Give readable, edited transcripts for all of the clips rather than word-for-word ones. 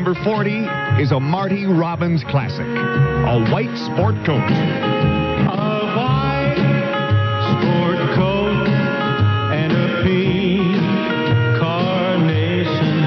Number 40 is a Marty Robbins classic, A White Sport Coat. A white sport coat and a pink carnation.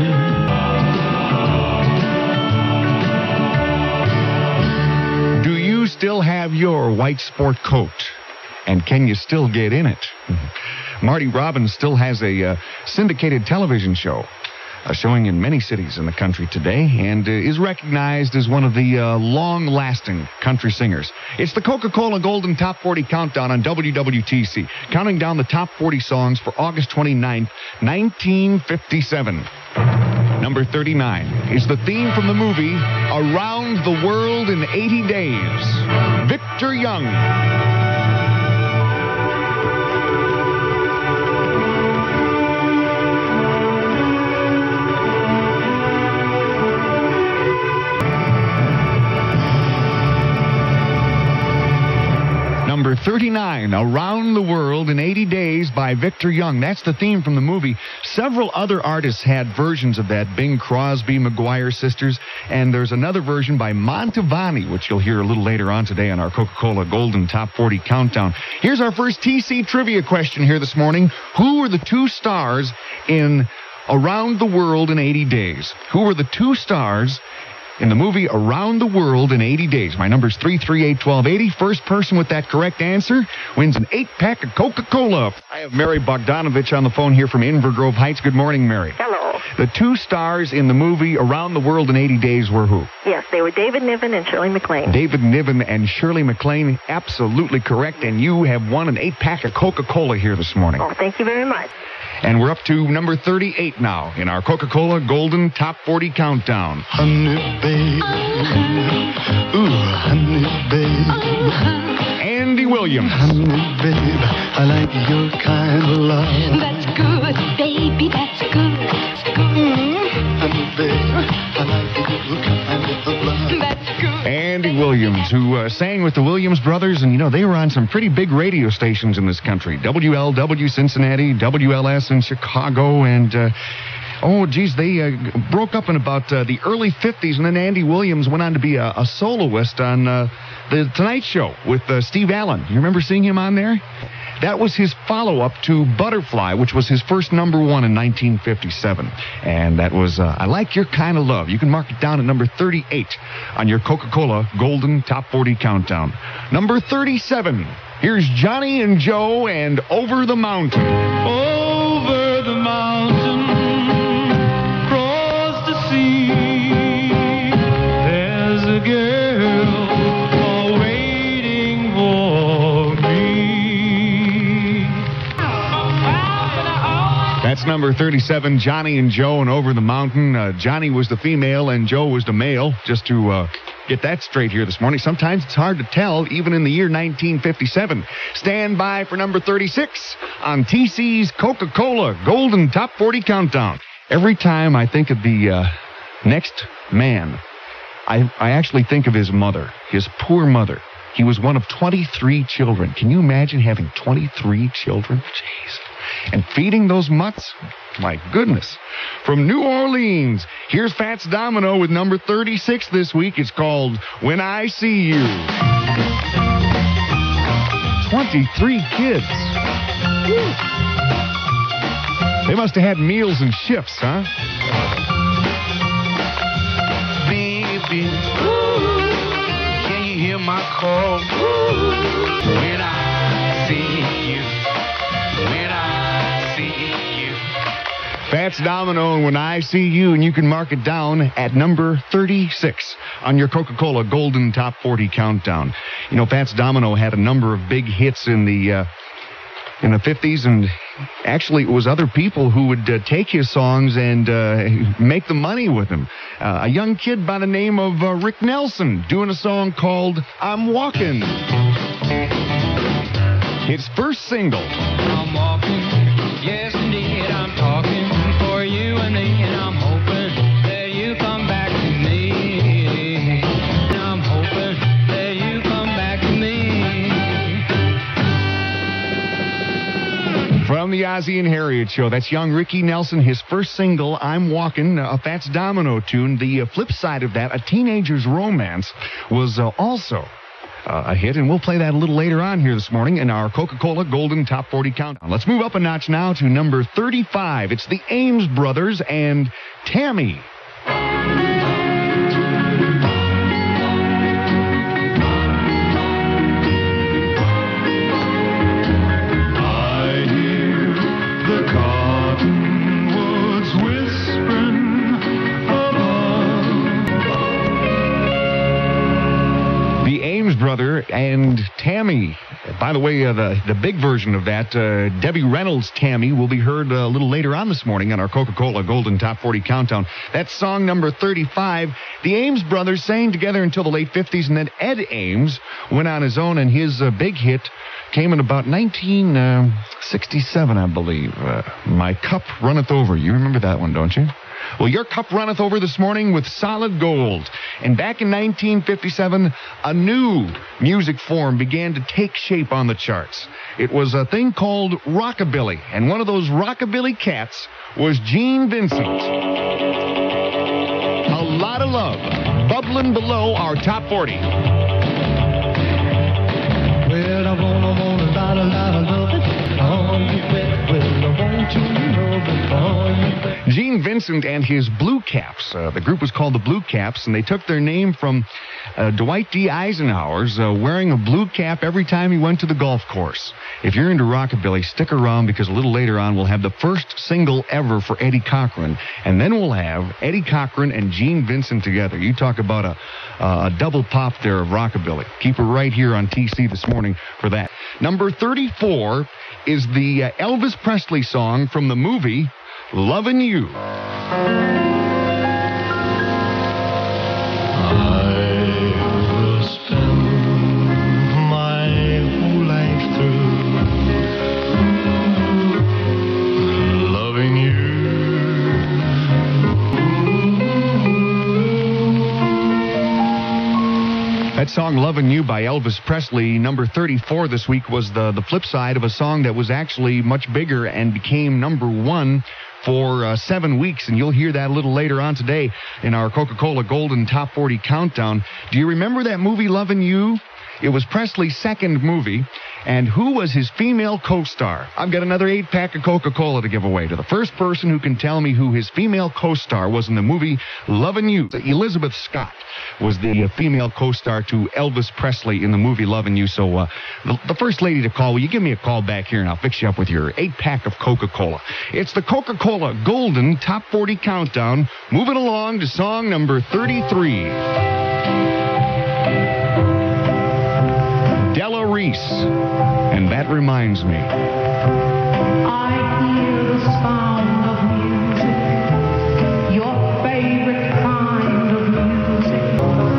Do you still have your white sport coat? And can you still get in it? Marty Robbins still has a syndicated television show showing in many cities in the country today and is recognized as one of the long-lasting country singers. It's the Coca-Cola Golden Top 40 Countdown on WWTC, counting down the top 40 songs for August 29th, 1957. Number 39 is the theme from the movie Around the World in 80 Days. Victor Young. Number 39, Around the World in 80 Days by Victor Young. That's the theme from the movie. Several other artists had versions of that. Bing Crosby, McGuire Sisters, and there's another version by Mantovani, which you'll hear a little later on today on our Coca-Cola Golden Top 40 Countdown. Here's our first TC trivia question here this morning. Who were the two stars in Around the World in 80 Days? Who were the two stars in the movie Around the World in 80 Days? My number's 338-1280. First person with that correct answer wins an 8-pack of Coca-Cola. I have Mary Bogdanovich on the phone here from Inver Grove Heights. Good morning, Mary. Hello. The two stars in the movie Around the World in 80 Days were who? Yes, they were David Niven and Shirley MacLaine. David Niven and Shirley MacLaine, absolutely correct. And you have won an 8-pack of Coca-Cola here this morning. Oh, thank you very much. And we're up to number 38 now in our Coca-Cola Golden Top 40 Countdown. Honey, babe. Ooh, honey, babe. Andy Williams. Honey, babe, I like your kind of love. That's good, baby, that's good. That's good. Honey, babe, I like your kind of love. That's good. Andy Williams, who sang with the Williams Brothers, and you know, they were on some pretty big radio stations in this country. WLW Cincinnati, WLS in Chicago, and they broke up in about the early 50s, and then Andy Williams went on to be a soloist on The Tonight Show with Steve Allen. You remember seeing him on there? That was his follow-up to Butterfly, which was his first number one in 1957. And that was I Like Your Kind of Love. You can mark it down at number 38 on your Coca-Cola Golden Top 40 Countdown. Number 37, here's Johnny and Joe and Over the Mountain. Over the mountain, across the sea, there's a girl waiting for me. That's number 37, Johnny and Joe and Over the Mountain. Johnny was the female and Joe was the male, just to get that straight here this morning. Sometimes it's hard to tell, even in the year 1957. Stand by for number 36 on TC's Coca-Cola Golden Top 40 Countdown. Every time I think of the next man, I actually think of his mother, his poor mother. He was one of 23 children. Can you imagine having 23 children? Jeez. And feeding those mutts? My goodness. From New Orleans, here's Fats Domino with number 36 this week. It's called When I See You. 23 kids. Woo. They must have had meals and shifts, huh? Baby, can you hear my call? When I see you, when I see you. Fats Domino and When I See You, and you can mark it down at number 36 on your Coca-Cola Golden Top 40 Countdown. You know, Fats Domino had a number of big hits in the 50s, and actually it was other people who would take his songs and make the money with them. A young kid by the name of Rick Nelson doing a song called I'm Walking. His first single. I'm walking, yes indeed, I'm talking for you and me, and I'm hoping that you come back to me. I'm hoping that you come back to me. From the Ozzie and Harriet Show. That's young Ricky Nelson, his first single, I'm Walking, a Fats Domino tune. The flip side of that, A Teenager's Romance, was also a hit, and we'll play that a little later on here this morning in our Coca-Cola Golden Top 40 Countdown. Let's move up a notch now to number 35. It's the Ames Brothers and Tammy. Brother and Tammy. By the way, the big version of that, Debbie Reynolds' Tammy, will be heard a little later on this morning on our Coca-Cola Golden Top 40 Countdown. That's song number 35. The Ames brothers sang together until the late 50s, and then Ed Ames went on his own, and his big hit came in about 1967, I believe. My Cup Runneth Over. You remember that one, don't you? Well, your cup runneth over this morning with Solid Gold. And back in 1957, a new music form began to take shape on the charts. It was a thing called rockabilly. And one of those rockabilly cats was Gene Vincent. A Lot of Love, bubbling below our top 40. Well, I want a lot of love. All you bet, well, I want you to know that all you bet. Gene Vincent and his Blue Caps. The group was called the Blue Caps, and they took their name from Dwight D. Eisenhower's wearing a blue cap every time he went to the golf course. If you're into rockabilly, stick around, because a little later on we'll have the first single ever for Eddie Cochran, and then we'll have Eddie Cochran and Gene Vincent together. You talk about a double pop there of rockabilly. Keep it right here on TC this morning for that. Number 34 is the Elvis Presley song from the movie Lovin' You. That song, Lovin' You by Elvis Presley, number 34 this week, was the flip side of a song that was actually much bigger and became number one for 7 weeks, and you'll hear that a little later on today in our Coca-Cola Golden Top 40 Countdown. Do you remember that movie, Lovin' You? It was Presley's second movie, and who was his female co-star? I've got another 8-pack of Coca-Cola to give away to the first person who can tell me who his female co-star was in the movie Lovin' You. Elizabeth Scott was the female co-star to Elvis Presley in the movie Lovin' You. So the first lady to call, will you give me a call back here, and I'll fix you up with your 8-pack of Coca-Cola. It's the Coca-Cola Golden Top 40 Countdown, moving along to song number 33. Della Reese, and that reminds me. I hear the sound of music, your favorite kind of music.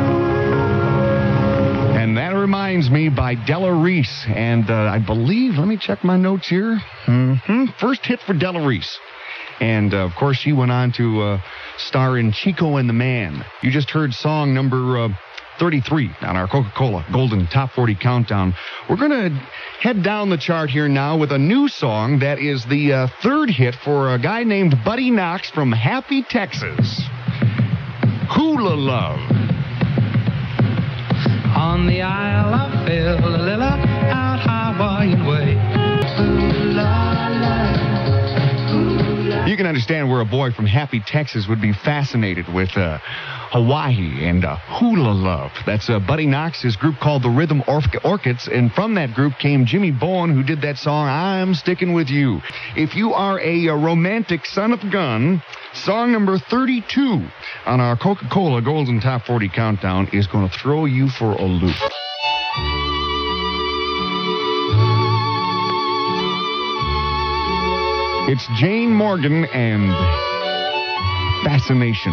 And that reminds me by Della Reese, and I believe, let me check my notes here. First hit for Della Reese. And, of course, she went on to star in Chico and the Man. You just heard song number 33 on our Coca-Cola Golden Top 40 Countdown. We're going to head down the chart here now with a new song that is the third hit for a guy named Buddy Knox from Happy, Texas. Hula Love. On the Isle of Philly, out Hawaiian way. You can understand where a boy from Happy, Texas would be fascinated with Hawaii and Hula Love. That's Buddy Knox, his group called the Rhythm Orchids, and from that group came Jimmy Bowen, who did that song, I'm Sticking With You. If you are a romantic son of a gun, song number 32 on our Coca-Cola Golden Top 40 Countdown is going to throw you for a loop. It's Jane Morgan and Fascination.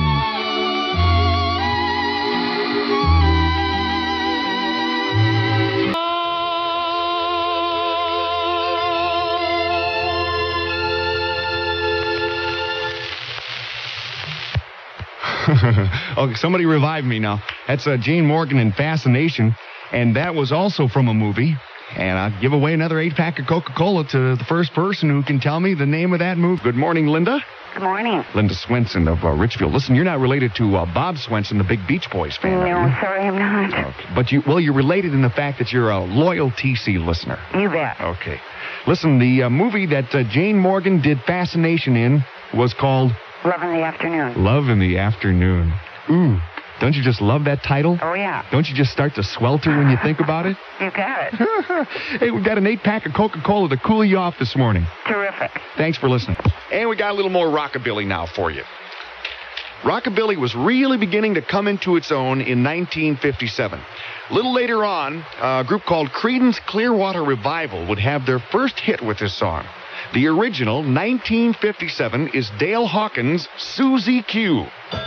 Okay, somebody revive me now. That's Jane Morgan and Fascination, and that was also from a movie. And I'll give away another 8-pack of Coca-Cola to the first person who can tell me the name of that movie. Good morning, Linda. Good morning. Linda Swenson of Richfield. Listen, you're not related to Bob Swenson, the big Beach Boys fan, No, are you? sorry, I'm not. Okay. But you're related in the fact that you're a loyal TC listener. You bet. Okay. Listen, the movie that Jane Morgan did Fascination in was called Love in the Afternoon. Love in the Afternoon. Ooh, don't you just love that title? Oh, yeah. Don't you just start to swelter when you think about it? You got it. Hey, we've got an 8-pack of Coca-Cola to cool you off this morning. Terrific. Thanks for listening. And we got a little more rockabilly now for you. Rockabilly was really beginning to come into its own in 1957. A little later on, a group called Creedence Clearwater Revival would have their first hit with this song. The original, 1957, is Dale Hawkins' Susie Q.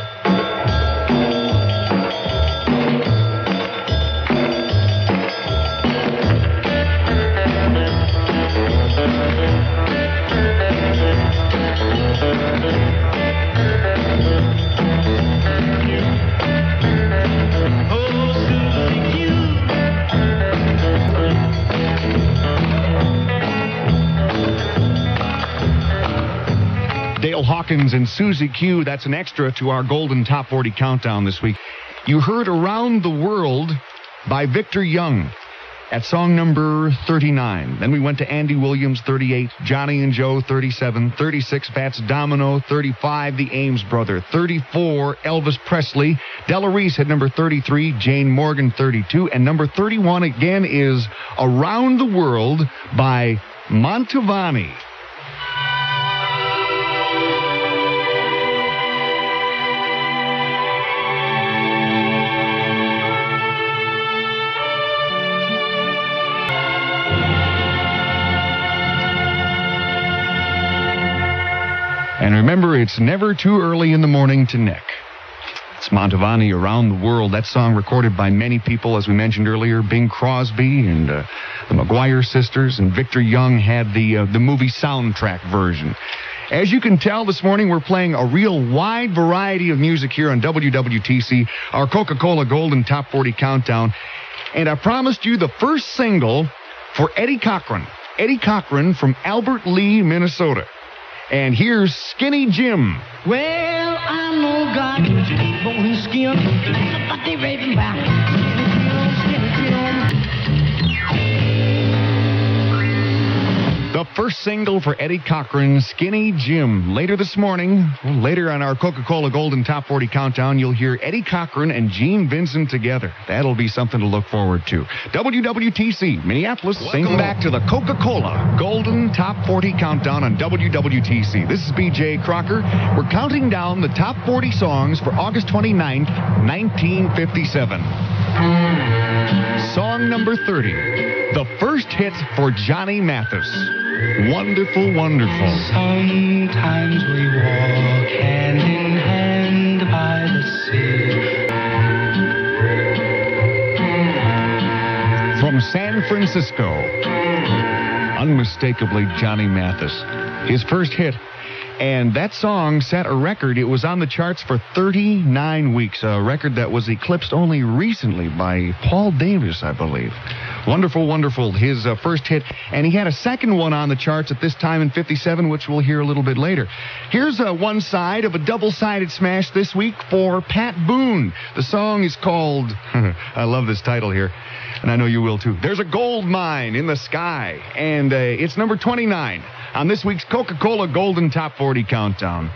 Dale Hawkins and Susie Q. That's an extra to our Golden Top 40 Countdown this week. You heard Around the World by Victor Young at song number 39. Then we went to Andy Williams, 38, Johnny and Joe, 37, 36, Fats Domino, 35, the Ames Brother, 34, Elvis Presley. Della Reese had number 33, Jane Morgan, 32, and number 31 again is Around the World by Mantovani. And remember, it's never too early in the morning to neck. It's Mantovani, Around the World. That song recorded by many people, as we mentioned earlier. Bing Crosby and the McGuire sisters, and Victor Young had the movie soundtrack version. As you can tell, this morning we're playing a real wide variety of music here on WWTC, our Coca-Cola Golden Top 40 Countdown. And I promised you the first single for Eddie Cochran. Eddie Cochran from Albert Lee, Minnesota. And here's Skinny Jim. Well, I know God gives you deep bone and skin, but they raving about Skinny Jim. The first single for Eddie Cochran, Skinny Jim. Later this morning, later on our Coca-Cola Golden Top 40 Countdown, you'll hear Eddie Cochran and Gene Vincent together. That'll be something to look forward to. WWTC, Minneapolis. Welcome back to the Coca-Cola Golden Top 40 Countdown on WWTC. This is B.J. Crocker. We're counting down the top 40 songs for August 29th, 1957. Song number 30, the first hit for Johnny Mathis. Wonderful, wonderful. Sometimes we walk hand in hand by the sea. From San Francisco, unmistakably Johnny Mathis. His first hit. And that song set a record. It was on the charts for 39 weeks, a record that was eclipsed only recently by Paul Davis, I believe. Wonderful, wonderful, his first hit. And he had a second one on the charts at this time in 57, which we'll hear a little bit later. Here's one side of a double-sided smash this week for Pat Boone. The song is called, I love this title here, and I know you will too, There's a Gold Mine in the Sky. And it's number 29 on this week's Coca-Cola Golden Top 40 Countdown.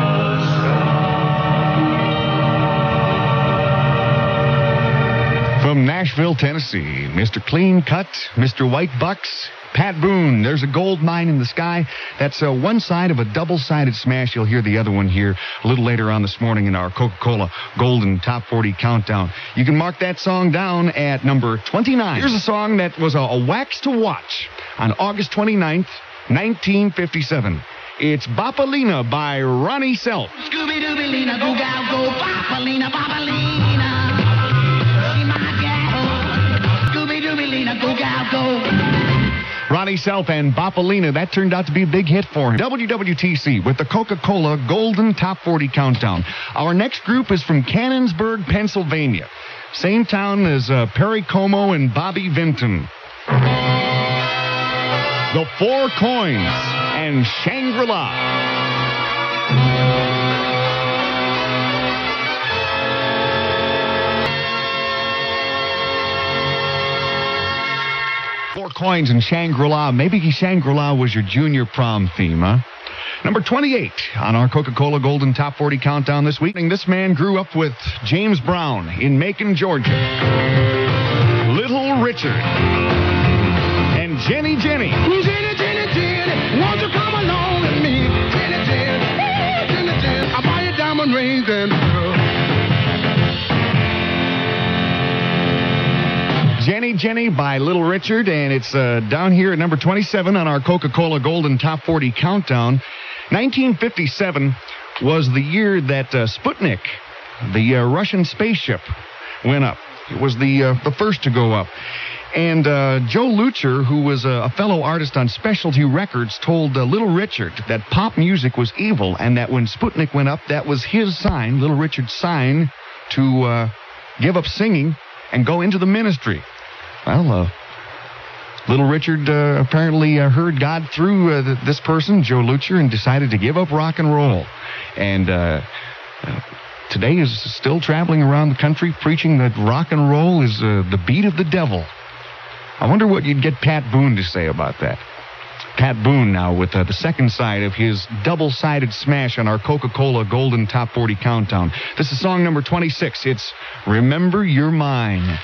From Nashville, Tennessee, Mr. Clean Cut, Mr. White Bucks, Pat Boone, There's a Gold Mine in the Sky. That's one side of a double-sided smash. You'll hear the other one here a little later on this morning in our Coca-Cola Golden Top 40 Countdown. You can mark that song down at number 29. Here's a song that was a wax to watch on August 29th, 1957. It's Bopalina by Ronnie Self. Scooby-Dooby-Lina, go gal go, Bopalina, Bopalina. She my gal. Scooby-Dooby-Lina, go gal go. Ronnie Self and Bopalina, that turned out to be a big hit for him. WWTC with the Coca-Cola Golden Top 40 Countdown. Our next group is from Cannonsburg, Pennsylvania. Same town as Perry Como and Bobby Vinton. The Four Coins and Shangri-La. Four Coins and Shangri-La. Maybe Shangri-La was your junior prom theme, huh? Number 28 on our Coca-Cola Golden Top 40 Countdown this week. This man grew up with James Brown in Macon, Georgia. Little Richard. And Jenny. Jenny, won't you come along with me? Jenny, I'll buy you diamond rings and pearls. Jenny by Little Richard, and it's down here at number 27 on our Coca-Cola Golden Top 40 Countdown. 1957 was the year that Sputnik, the Russian spaceship, went up. It was the first to go up. And Joe Lucher, who was a fellow artist on Specialty Records, told Little Richard that pop music was evil, and that when Sputnik went up, that was his sign, Little Richard's sign, to give up singing and go into the ministry. Well, Little Richard apparently heard God through this person, Joe Lucher, and decided to give up rock and roll. And today is still traveling around the country preaching that rock and roll is the beat of the devil. I wonder what you'd get Pat Boone to say about that. Pat Boone now with the second side of his double-sided smash on our Coca-Cola Golden Top 40 Countdown. This is song number 26. It's Remember You're Mine.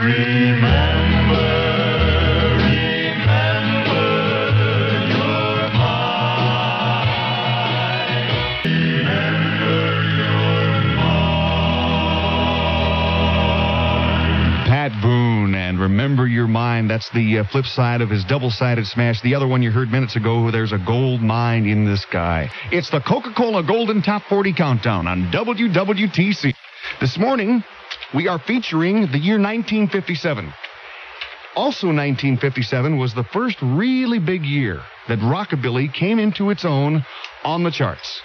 Pat Boone and Remember Your Mine. That's the flip side of his double-sided smash. The other one you heard minutes ago, There's a Gold Mine in the Sky. It's the Coca-Cola Golden Top 40 Countdown on WWTC. This morning, we are featuring the year 1957. Also 1957 was the first really big year that rockabilly came into its own on the charts.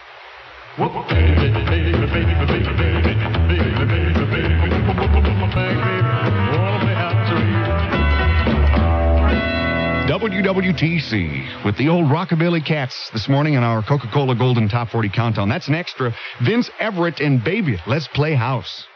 WWTC with the old Rockabilly Cats this morning in our Coca-Cola Golden Top 40 Countdown. That's an extra. Vince Everett and Baby, Let's Play House.